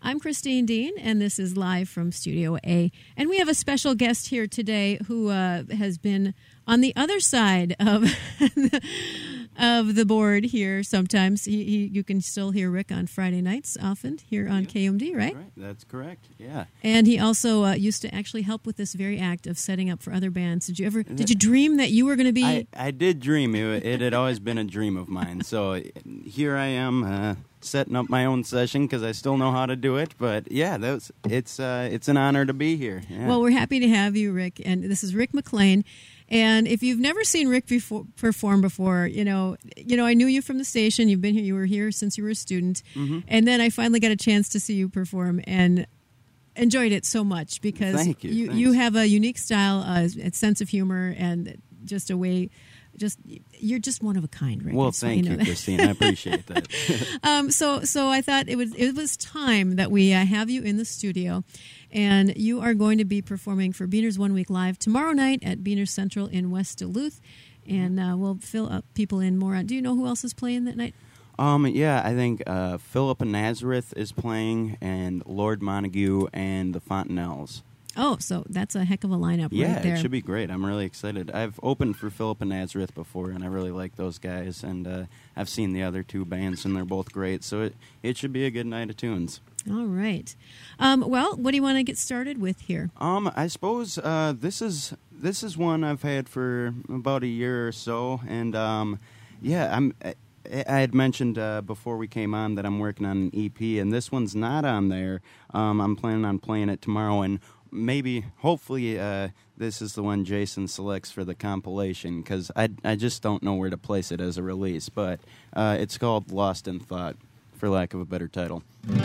I'm Christine Dean, and this is live from Studio A. And we have a special guest here today who has been on the other side of of the board here sometimes. You can still hear Rick on Friday nights often here on KMD, right? Right, that's correct, yeah. And he also used to actually help with this very act of setting up for other bands. Did you dream that you were going to be... I did dream. It had always been a dream of mine. So here I am setting up my own session because I still know how to do it. But yeah, it's an honor to be here. Yeah. Well, we're happy to have you, Rick. And this is Rick McLean. And if you've never seen Rick perform before, I knew you from the station. You've been here. You were here since you were a student. Mm-hmm. And then I finally got a chance to see you perform and enjoyed it so much because Thank you. you have a unique style, a sense of humor, and just a way. You're just one of a kind, Rick. Well, thank you, Christine. I appreciate that. So I thought it was time that we have you in the studio, and you are going to be performing for Beaners 1 Week Live tomorrow night at Beaners Central in West Duluth, and we'll fill up people in more. Do you know who else is playing that night? Yeah, I think Philip of Nazareth is playing, and Lord Montague and the Fontanelles. Oh, so that's a heck of a lineup right there. Yeah, it should be great. I'm really excited. I've opened for Philip of Nazareth before, and I really like those guys. And I've seen the other two bands, and they're both great. So it should be a good night of tunes. All right. Well, what do you want to get started with here? I suppose this is one I've had for about a year or so. And, I had mentioned before we came on that I'm working on an EP, and this one's not on there. I'm planning on playing it tomorrow, and hopefully, this is the one Jason selects for the compilation, because I just don't know where to place it as a release. But it's called Lost in Thought, for lack of a better title.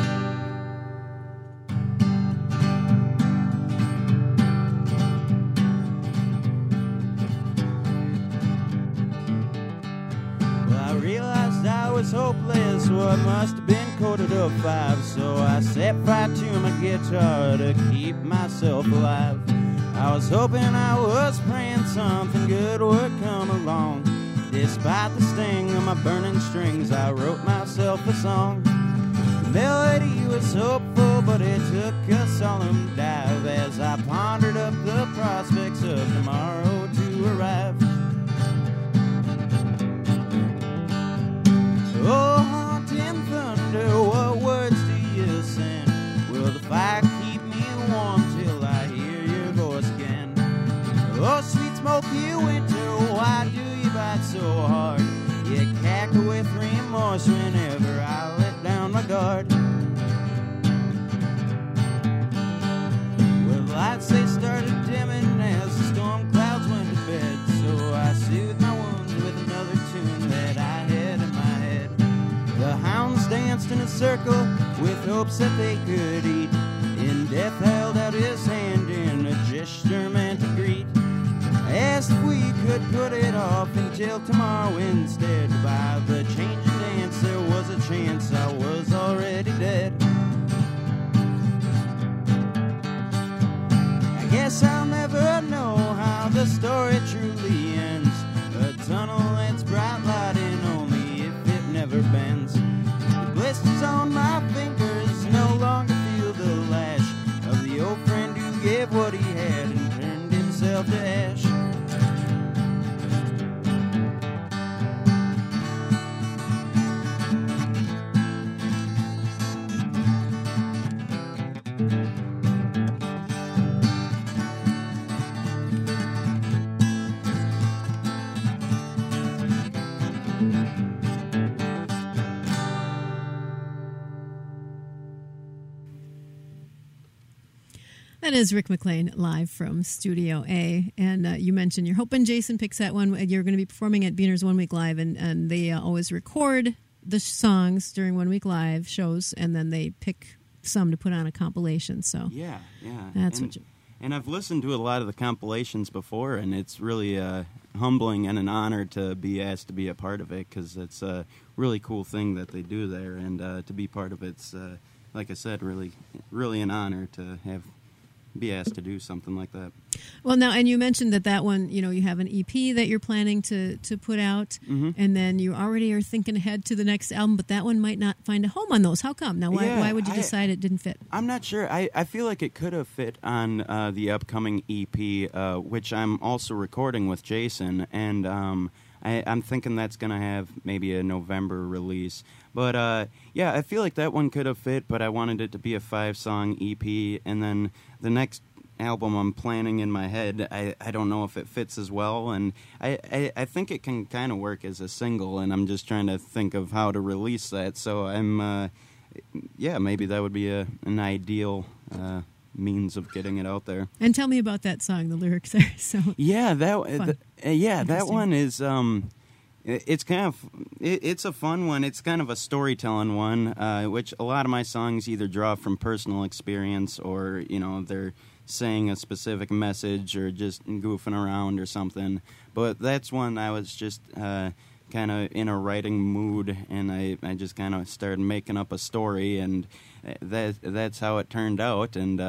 I was hopeless, what must have been coded up 5. So I set fire to my guitar to keep myself alive. I was hoping, I was praying something good would come along. Despite the sting of my burning strings, I wrote myself a song. The melody was hopeful, but it took a solemn dive as I pondered up the prospects of tomorrow to arrive. Oh, haunting thunder, what words do you send? Will the fire keep me warm till I hear your voice again? Oh, sweet smoky winter, why do you bite so hard? You cackle with remorse whenever I let down my guard. Well, the lights, they started dimming as the storm clouds went to bed. So I soothed my wounds with another tune that I had in my head. The hounds danced in a circle with hopes that they could eat, and Death held out his hand in a gesture meant to greet. I asked if we could put it off until tomorrow instead. By the change in dance, there was a chance I was already dead. I guess I'll never know how the story truly ends. A tunnel that's bright lighting only if it never bends. The blisters on my fingers no longer feel the lash of the old friend who gave what he had and turned himself to ash. That is Rick McLean live from Studio A. And you mentioned you're hoping Jason picks that one. You're going to be performing at Beaners 1 Week Live, and they always record the songs during 1 Week Live shows, and then they pick some to put on a compilation. So yeah, that's and I've listened to a lot of the compilations before, and it's really humbling and an honor to be asked to be a part of it, because it's a really cool thing that they do there, and to be part of it's, like I said, really, really an honor to have be asked to do something like that. Well, now, and you mentioned that one, you have an EP that you're planning to put out, and then you already are thinking ahead to the next album, but that one might not find a home on those. How come? Now, why would you decide it didn't fit? I'm not sure. I feel like it could have fit on the upcoming EP, which I'm also recording with Jason, and I'm thinking that's going to have maybe a November release. But, I feel like that one could have fit, but I wanted it to be a 5-song EP, and then the next album I'm planning in my head, I don't know if it fits as well, and I think it can kind of work as a single, and I'm just trying to think of how to release that, so I'm, maybe that would be an ideal means of getting it out there. And tell me about that song. The lyrics are so that one is it's kind of it's a fun one. It's kind of a storytelling one, which a lot of my songs either draw from personal experience or they're saying a specific message or just goofing around or something. But that's one I was just kind of in a writing mood, and I just kind of started making up a story, and that's how it turned out. And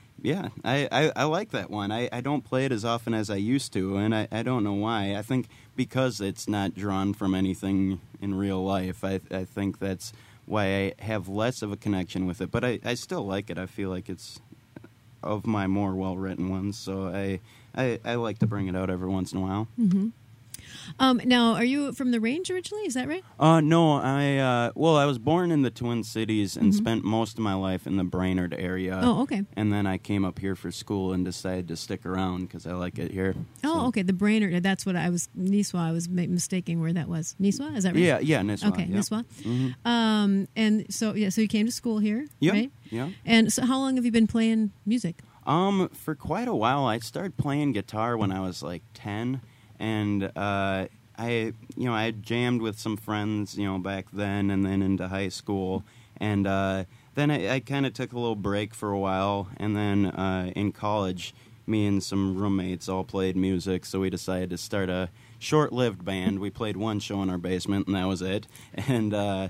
I like that one. I don't play it as often as I used to, and I don't know why. I think because it's not drawn from anything in real life, I think that's why I have less of a connection with it. But I still like it. I feel like it's of my more well-written ones, so I like to bring it out every once in a while. Mm-hmm. Now, are you from the Range originally? Is that right? No, I was born in the Twin Cities and spent most of my life in the Brainerd area. Oh, okay. And then I came up here for school and decided to stick around because I like it here. Oh, okay. The Brainerd. That's what Nisswa. I was mistaking where that was. Nisswa? Is that right? Yeah, Nisswa. Okay, yeah. Nisswa. Mm-hmm. And so you came to school here, right? Yeah. And so how long have you been playing music? For quite a while. I started playing guitar when I was like 10. And I jammed with some friends, back then and then into high school. And then I kind of took a little break for a while. And then in college, me and some roommates all played music, so we decided to start a short-lived band. We played one show in our basement, and that was it. And,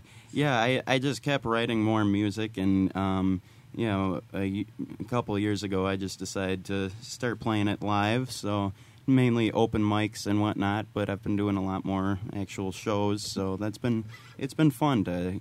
I just kept writing more music. And, a couple of years ago, I just decided to start playing it live, so mainly open mics and whatnot, but I've been doing a lot more actual shows, so it's been fun to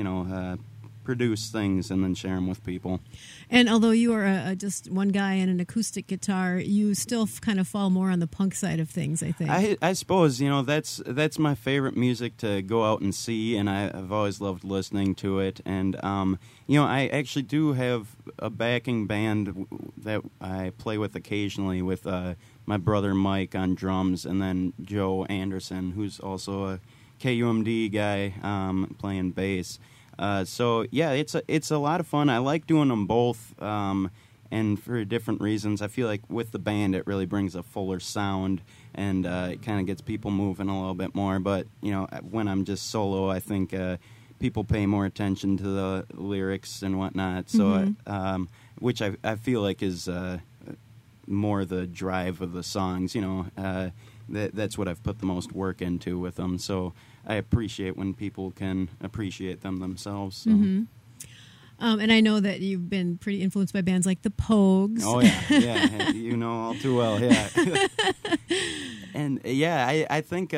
produce things and then share them with people. And although you are just one guy and an acoustic guitar, you still kind of fall more on the punk side of things, I think. I suppose that's my favorite music to go out and see, and I've always loved listening to it. And I actually do have a backing band that I play with occasionally with my brother Mike on drums, and then Joe Anderson, who's also a KUMD guy, playing bass. It's a lot of fun. I like doing them both, and for different reasons. I feel like with the band, it really brings a fuller sound, and it kind of gets people moving a little bit more. But when I'm just solo, I think people pay more attention to the lyrics and whatnot. So, which I feel like is more the drive of the songs. That's what I've put the most work into with them. So I appreciate when people can appreciate them themselves. So. Mm-hmm. And I know that you've been pretty influenced by bands like the Pogues. Oh, yeah. You know all too well, yeah. And, I think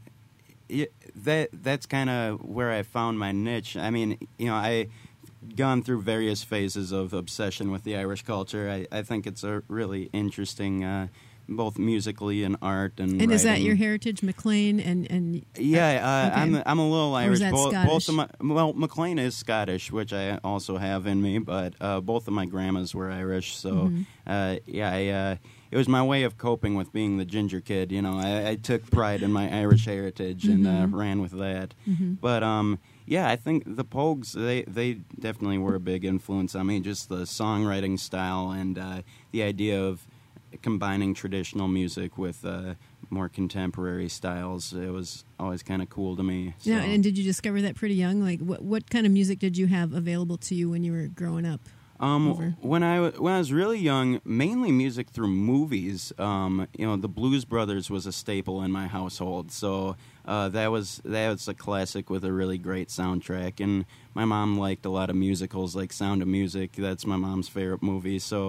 that's kind of where I found my niche. I mean, I've gone through various phases of obsession with the Irish culture. I think it's a really interesting both musically and art and writing. Is that your heritage, McLean and yeah? Okay. I'm a little Irish. Or is that Scottish? Both of McLean is Scottish, which I also have in me, but both of my grandmas were Irish, so it was my way of coping with being the ginger kid. I took pride in my Irish heritage and ran with that. But I think the Pogues, they definitely were a big influence on me. Just the songwriting style and the idea of combining traditional music with more contemporary styles. It was always kind of cool to me. So. Yeah, and did you discover that pretty young? Like, what kind of music did you have available to you when you were growing up? When I was really young, mainly music through movies. The Blues Brothers was a staple in my household, so that was a classic with a really great soundtrack. And my mom liked a lot of musicals, like Sound of Music. That's my mom's favorite movie. So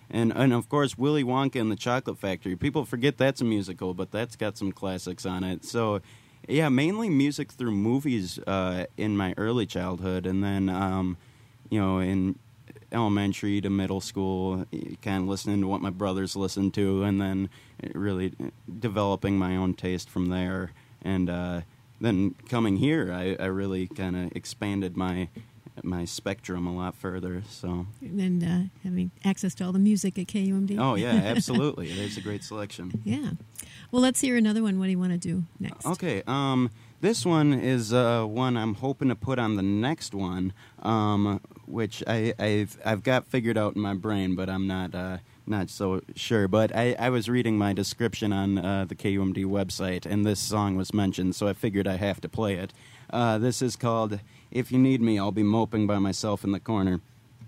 And of course, Willy Wonka and the Chocolate Factory. People forget that's a musical, but that's got some classics on it. So, yeah, mainly music through movies in my early childhood, and then, in elementary to middle school, kind of listening to what my brothers listened to, and then really developing my own taste from there. And then coming here, I really kind of expanded my spectrum a lot further. So, and having access to all the music at KUMD. Oh yeah, absolutely. There's a great selection. Yeah. Well, let's hear another one. What do you want to do next? Okay. This one is one I'm hoping to put on the next one, which I've got figured out in my brain, but I'm not so sure. But I was reading my description on the KUMD website, and this song was mentioned, so I figured I have to play it. This is called "If You Need Me, I'll Be Moping by Myself in the Corner."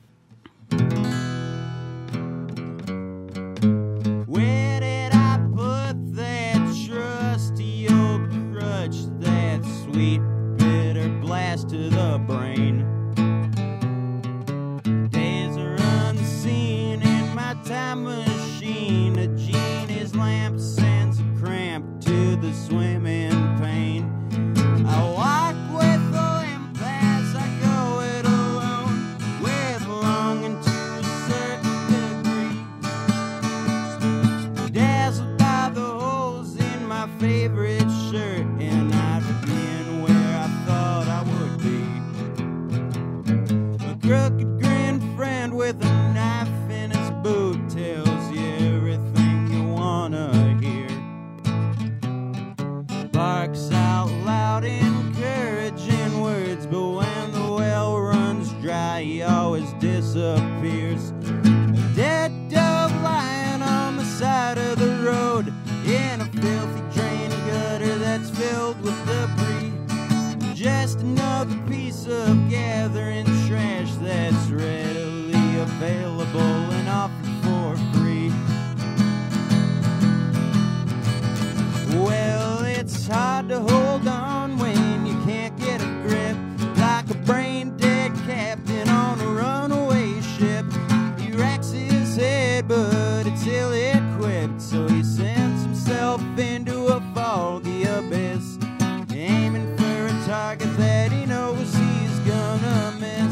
Where did I put that trusty old crutch, that sweet bitter blast to the brain? Days are unseen in my time machine. A genie's lamp sends a cramp to the swimming pane. I walk with the limp as I go it alone, with longing to a certain degree. Dazzled by the holes in my favorite shirt, and I'd begin where I thought I would be. A crooked grin friend with a knife in his boot tells you everything you wanna hear. Barks out loud encouraging words, but when the well runs dry, he always disappears. A dead dove lying on the side of the road, in a filthy drain gutter that's filled with debris. Just another piece of gathering trash that's readily available and offered for free. Well, it's hard to hold on when you can't get a grip, like a brain-dead captain on a runaway ship. He racks his head, but it's ill-equipped, so he sends himself into a foggy abyss, aiming for a target that he knows he's gonna miss.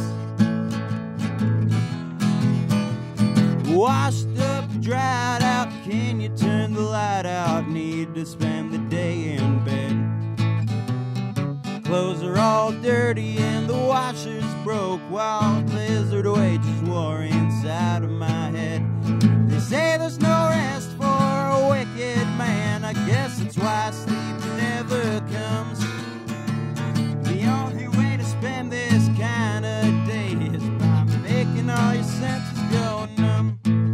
Washed up, dried out, can you turn the light out? Need to spend the day in bed. Clothes are all dirty and the washer's broke, while blizzard wages war inside of my head. They say there's no rest for a wicked man. I guess that's why sleep never comes. The only way to spend this kind of day is by making all your senses go numb.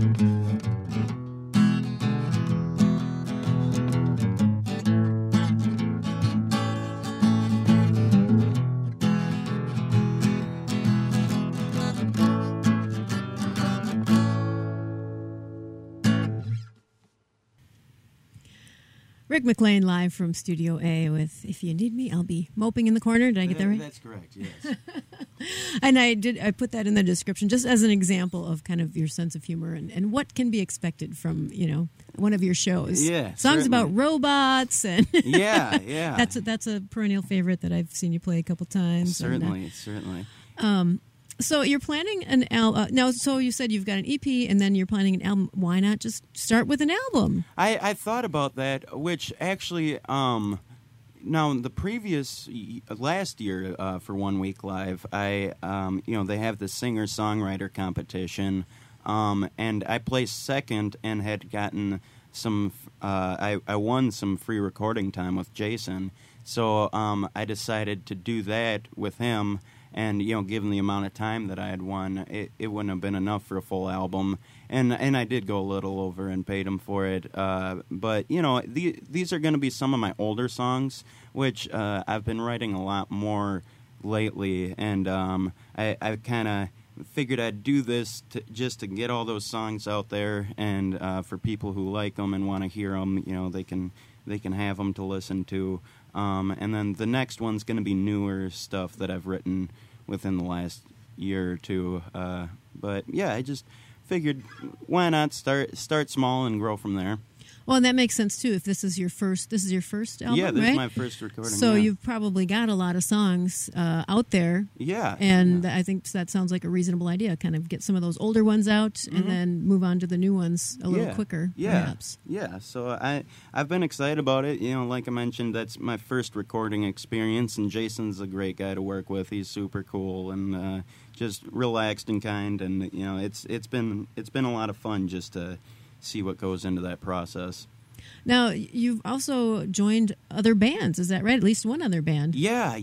Rick McLean live from Studio A with "If You Need Me, I'll Be Moping in the Corner." Did I get that right? That's correct, yes. And I put that in the description just as an example of kind of your sense of humor and what can be expected from, one of your shows. Yeah, songs certainly. about robots and Yeah. That's a perennial favorite that I've seen you play a couple times. Certainly. So you're planning an album now. So you said you've got an EP, and then you're planning an album. Why not just start with an album? I thought about that, which actually, now the previous last year for 1 Week Live, they have the singer-songwriter competition, and I placed second and had gotten some. I won some free recording time with Jason, so I decided to do that with him. And, given the amount of time that I had won, it wouldn't have been enough for a full album. And I did go a little over and paid him for it. But, these are going to be some of my older songs, which I've been writing a lot more lately. And I kind of figured I'd do this just to get all those songs out there. And for people who like them and want to hear them, they can have them to listen to. And then the next one's going to be newer stuff that I've written within the last year or two. But, yeah, I just figured, why not start small and grow from there. Well, and that makes sense too. If this is your first album, Yeah, this right? is my first recording. So yeah. you've probably got a lot of songs out there. Yeah. And I think that sounds like a reasonable idea. Kind of get some of those older ones out and then move on to the new ones a little quicker, perhaps. Yeah, so I've been excited about it. You know, like I mentioned, that's my first recording experience, and Jason's a great guy to work with. He's super cool and just relaxed and kind, and you know, it's been a lot of fun just to see what goes into that process. Now, you've also joined other bands, is that right? At least one other band. Yeah.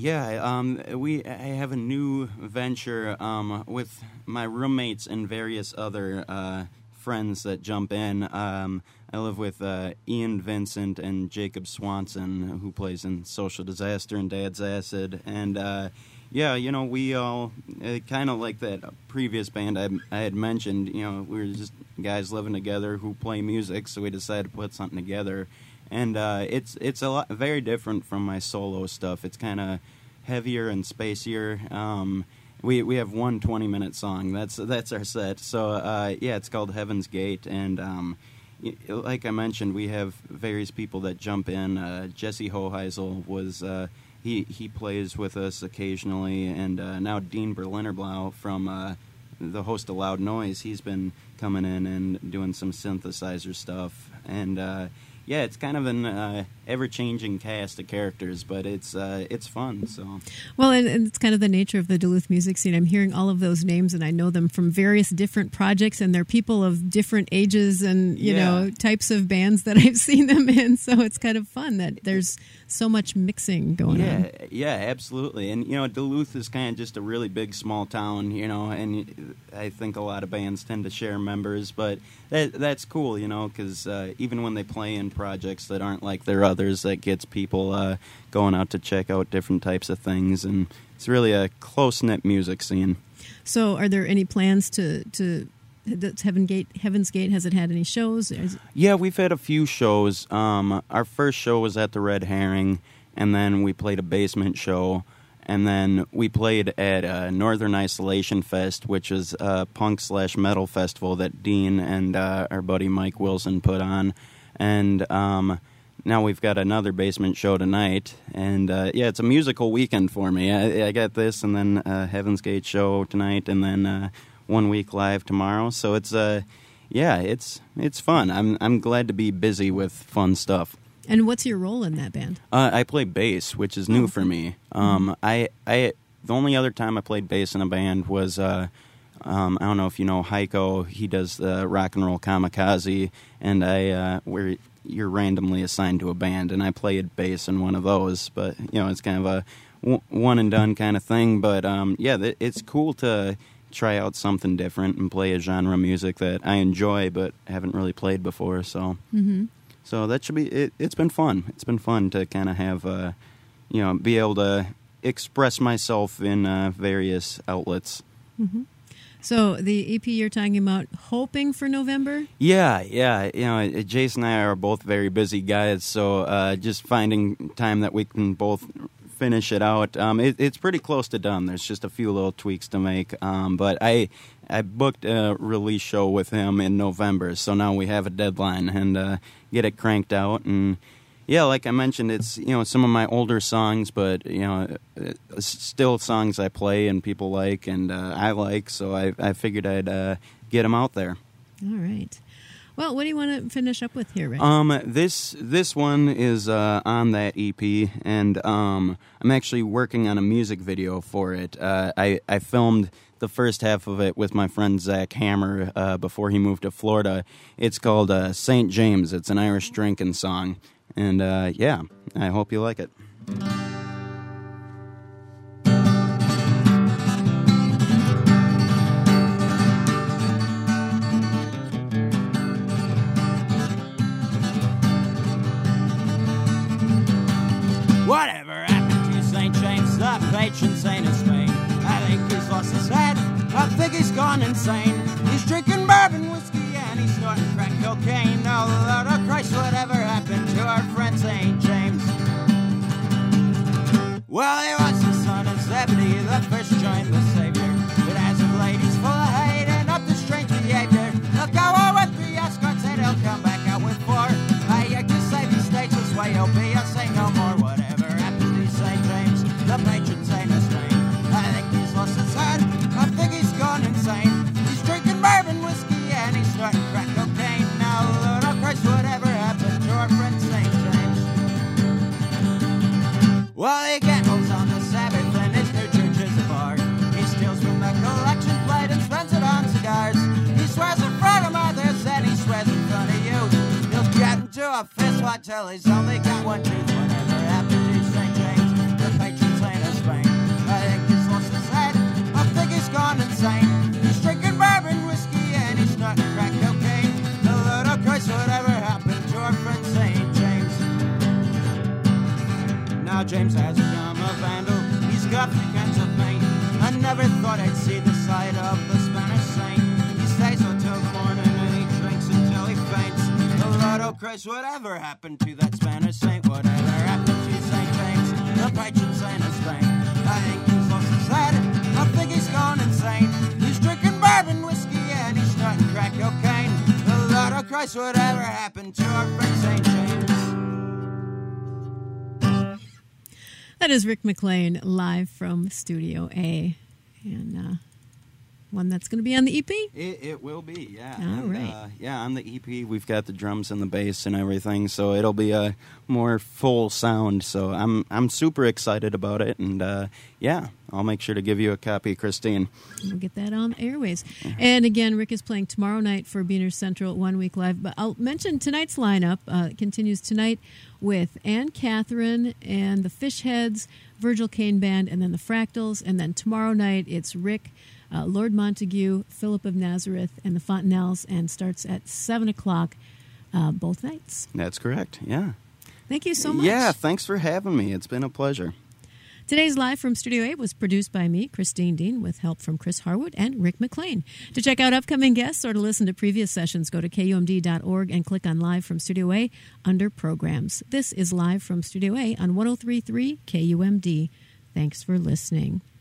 I have a new venture with my roommates and various other friends that jump in. I live with Ian Vincent and Jacob Swanson, who plays in Social Disaster and Dad's Acid, and yeah, you know, we all kind of like that previous band I had mentioned. You know, we were just guys living together who play music, so we decided to put something together. And it's a lot very different from my solo stuff. It's kind of heavier and spacier. We have one 20-minute song. That's our set. So yeah, it's called Heaven's Gate, and like I mentioned, we have various people that jump in. Jesse Hoheisel was. He plays with us occasionally, and now Dean Berlinerblau from the host of Loud Noise, he's been coming in and doing some synthesizer stuff, and yeah, it's kind of an ever-changing cast of characters, but it's fun. So, well, and it's kind of the nature of the Duluth music scene. I'm hearing all of those names, and I know them from various different projects, and they're people of different ages and you know types of bands that I've seen them in. So it's kind of fun that there's so much mixing going on. Yeah, absolutely. And you know, Duluth is kind of just a really big, small town. You know, and I think a lot of bands tend to share members, but that's cool. You know, because even when they play in projects that aren't like their others, that gets people going out to check out different types of things, and it's really a close-knit music scene. So are there any plans to Heaven's Gate, has it had any shows? Yeah, we've had a few shows. Our first show was at the Red Herring, and then we played a basement show, and then we played at Northern Isolation Fest, which is a punk/metal festival that Dean and our buddy Mike Wilson put on. And now we've got another basement show tonight, and yeah, it's a musical weekend for me. I got this, and then Heaven's Gate show tonight, and then 1 week live tomorrow. So it's yeah, it's fun. I'm glad to be busy with fun stuff. And what's your role in that band? I play bass, which is new for me. The only other time I played bass in a band was I don't know if you know Heiko. He does the Rock and Roll Kamikaze, and where you're randomly assigned to a band, and I played bass in one of those. But you know, it's kind of a one and done kind of thing. But yeah, it's cool to try out something different and play a genre of music that I enjoy but haven't really played before. So, so that should be it. It's been fun. It's been fun to kind of have you know, be able to express myself in various outlets. So the EP you're talking about, hoping for November? Yeah. You know, Jason and I are both very busy guys, so just finding time that we can both finish it out. It's pretty close to done. There's just a few little tweaks to make. But I booked a release show with him in November, so now we have a deadline and get it cranked out. And yeah, like I mentioned, it's, you know, some of my older songs, but you know, still songs I play and people like and I like. So I figured I'd get them out there. All right. Well, what do you want to finish up with here, Rick? This one is on that EP, and I'm actually working on a music video for it. I filmed the first half of it with my friend Zach Hammer before he moved to Florida. It's called St. James. It's an Irish drinking song, and yeah, I hope you like it. Whatever happened to St. James, the patron saint of Spain? I think he's lost his head, I think he's gone insane. He's drinking bourbon whiskey and he's snorting crack cocaine. Oh Lord of Christ, whatever happened to our friend St. James? Well, he was the son of Zebedee, the first joined the Savior, but as of late he's full of hate and up to strange behavior. what, till he's only got one tooth. Whatever happened to St. James, the patron saint of Spain? I think he's lost his head, I think he's gone insane. He's drinking bourbon whiskey and he's snotting crack cocaine. The Lord of Christ, whatever happened to our friend St. James? Now James has become a vandal, he's got 3 cans of paint. I never thought I'd see the side of the Spanish saint. He stays until the morning and he drinks until he faints. The Lord of Christ, whatever happened to that Spanish saint? Whatever happened to St. James, the patron saint of Spain? I think he's lost his head, I think he's gone insane. He's drinking bourbon whiskey and he's snorting crack cocaine. The Lord of Christ, whatever happened to our friend St. James? That is Rick McLean live from Studio A, and one that's going to be on the EP. It will be, yeah. All right. Yeah, on the EP, we've got the drums and the bass and everything, so it'll be a more full sound. So I'm super excited about it, and yeah, I'll make sure to give you a copy, Christine. We'll get that on airways. And again, Rick is playing tomorrow night for Beaner Central 1 Week Live. But I'll mention tonight's lineup. It continues tonight with Anne Catherine and the Fishheads, Virgil Kane Band, and then the Fractals. And then tomorrow night it's Rick, Lord Montague, Philip of Nazareth, and the Fontanelles, and starts at 7 o'clock both nights. That's correct, yeah. Thank you so much. Yeah, thanks for having me. It's been a pleasure. Today's Live from Studio A was produced by me, Christine Dean, with help from Chris Harwood and Rick McLean. To check out upcoming guests or to listen to previous sessions, go to KUMD.org and click on Live from Studio A under Programs. This is Live from Studio A on 103.3 KUMD. Thanks for listening.